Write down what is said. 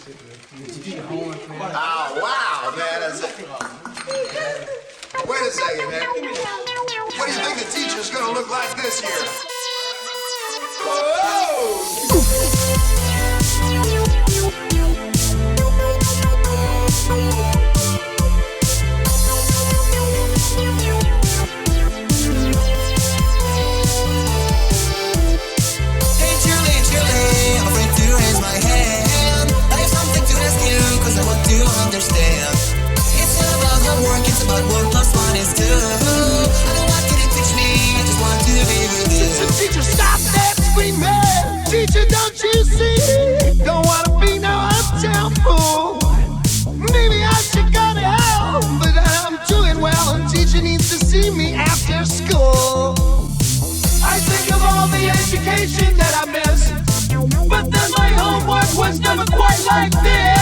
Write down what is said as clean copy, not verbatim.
Oh, wow, man. Wait a second, man. What do you think the teacher's gonna look like this year? Understand. It's not about homework, it's about 1 + 1 is 2. I don't want you to teach me, I just want to be with you. Teacher, stop that screaming. Teacher, don't you see? Don't wanna be no uptown fool. Maybe I should go to hell, but I'm doing well and teacher needs to see me after school. I think of all the education that I missed, but then my homework was never quite like this.